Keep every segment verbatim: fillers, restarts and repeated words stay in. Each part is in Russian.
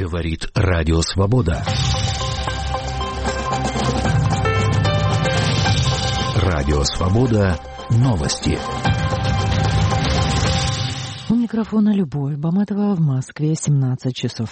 Говорит Радио Свобода. Радио Свобода. Новости. У микрофона Любовь Баматова, в Москве семнадцать часов.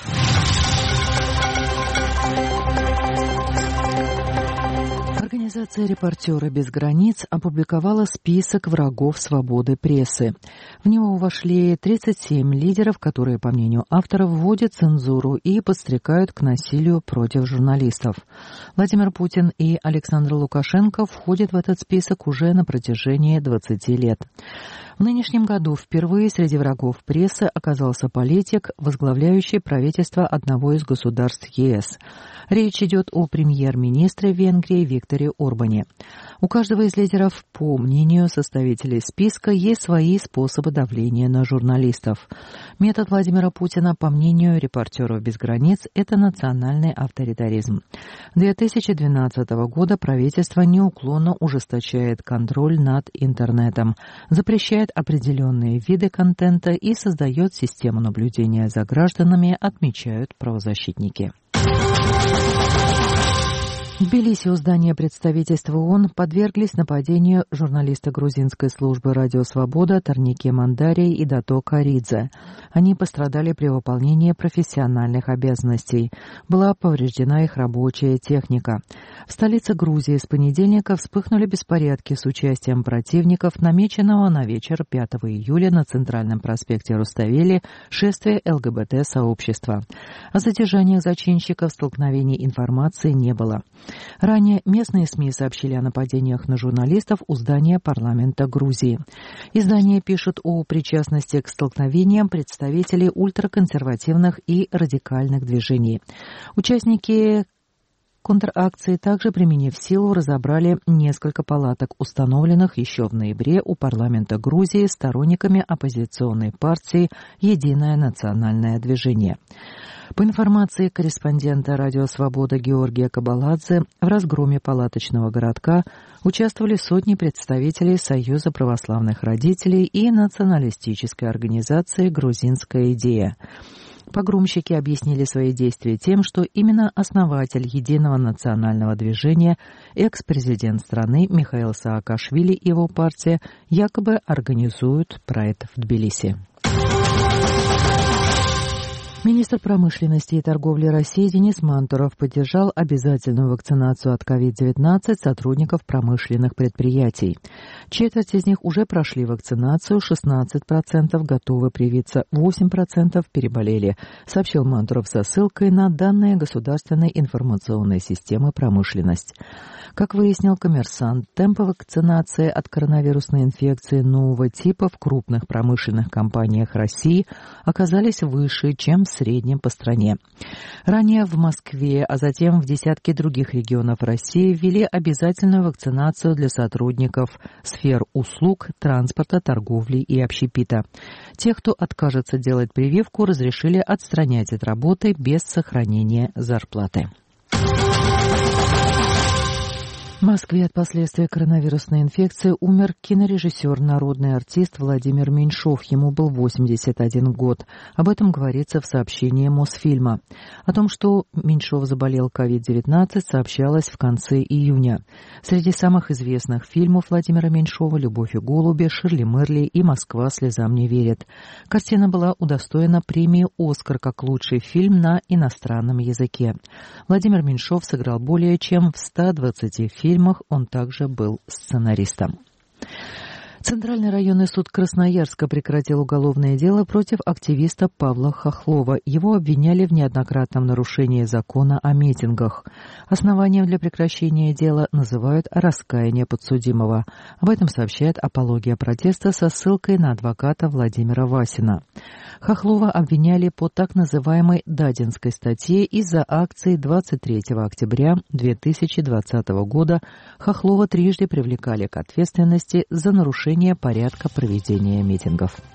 Организация «Репортеры без границ» опубликовала список врагов свободы прессы. В него вошли тридцать семь лидеров, которые, по мнению авторов, вводят цензуру и подстрекают к насилию против журналистов. Владимир Путин и Александр Лукашенко входят в этот список уже на протяжении двадцати лет. В нынешнем году впервые среди врагов прессы оказался политик, возглавляющий правительство одного из государств ЕС. Речь идет о премьер-министре Венгрии Викторе Орбане. У каждого из лидеров, по мнению составителей списка, есть свои способы давления на журналистов. Метод Владимира Путина, по мнению «Репортеров без границ», это национальный авторитаризм. С две тысячи двенадцатого года правительство неуклонно ужесточает контроль над интернетом, запрещает определенные виды контента и создает систему наблюдения за гражданами, отмечают правозащитники. В Тбилиси у здания представительства ООН подверглись нападению журналисты грузинской службы «Радио Свобода» Торнике Мандари и Дато Каридзе. Они пострадали при выполнении профессиональных обязанностей. Была повреждена их рабочая техника. В столице Грузии с понедельника вспыхнули беспорядки с участием противников намеченного на вечер пятого июля на Центральном проспекте Руставели шествия ЛГБТ-сообщества. О задержаниях зачинщиков столкновений информации не было. Ранее местные СМИ сообщили о нападениях на журналистов у здания парламента Грузии. Издания пишут о причастности к столкновениям представителей ультраконсервативных и радикальных движений. Участники контракции также, применив силу, разобрали несколько палаток, установленных еще в ноябре у парламента Грузии сторонниками оппозиционной партии «Единое национальное движение». По информации корреспондента «Радио Свобода» Георгия Кабаладзе, в разгроме палаточного городка участвовали сотни представителей Союза православных родителей и националистической организации «Грузинская идея». Погромщики объяснили свои действия тем, что именно основатель Единого национального движения, экс-президент страны Михаил Саакашвили и его партия якобы организуют прайд в Тбилиси. Министр промышленности и торговли России Денис Мантуров поддержал обязательную вакцинацию от ковид девятнадцать сотрудников промышленных предприятий. Четверть из них уже прошли вакцинацию, шестнадцать процентов готовы привиться, восемь процентов переболели, сообщил Мантуров со ссылкой на данные Государственной информационной системы «Промышленность». Как выяснил «Коммерсант», темпы вакцинации от коронавирусной инфекции нового типа в крупных промышленных компаниях России оказались выше, чем в среднем по стране. Ранее в Москве, а затем в десятке других регионов России ввели обязательную вакцинацию для сотрудников сфер услуг, транспорта, торговли и общепита. Тех, кто откажется делать прививку, разрешили отстранять от работы без сохранения зарплаты. В Москве от последствий коронавирусной инфекции умер кинорежиссер, народный артист Владимир Меньшов. Ему был восемьдесят один год. Об этом говорится в сообщении Мосфильма. О том, что Меньшов заболел ковид девятнадцать, сообщалось в конце июня. Среди самых известных фильмов Владимира Меньшова «Любовь и голуби», «Ширли Мерли» и «Москва слезам не верит». Картина была удостоена премии «Оскар» как лучший фильм на иностранном языке. Владимир Меньшов сыграл более чем в ста двадцати фильмах. В фильмах он также был сценаристом. Центральный районный суд Красноярска прекратил уголовное дело против активиста Павла Хохлова. Его обвиняли в неоднократном нарушении закона о митингах. Основанием для прекращения дела называют раскаяние подсудимого. Об этом сообщает «Апология протеста» со ссылкой на адвоката Владимира Васина. Хохлова обвиняли по так называемой Дадинской статье из-за акции двадцать третьего октября две тысячи двадцатого года. Хохлова трижды привлекали к ответственности за нарушение порядка проведения митингов.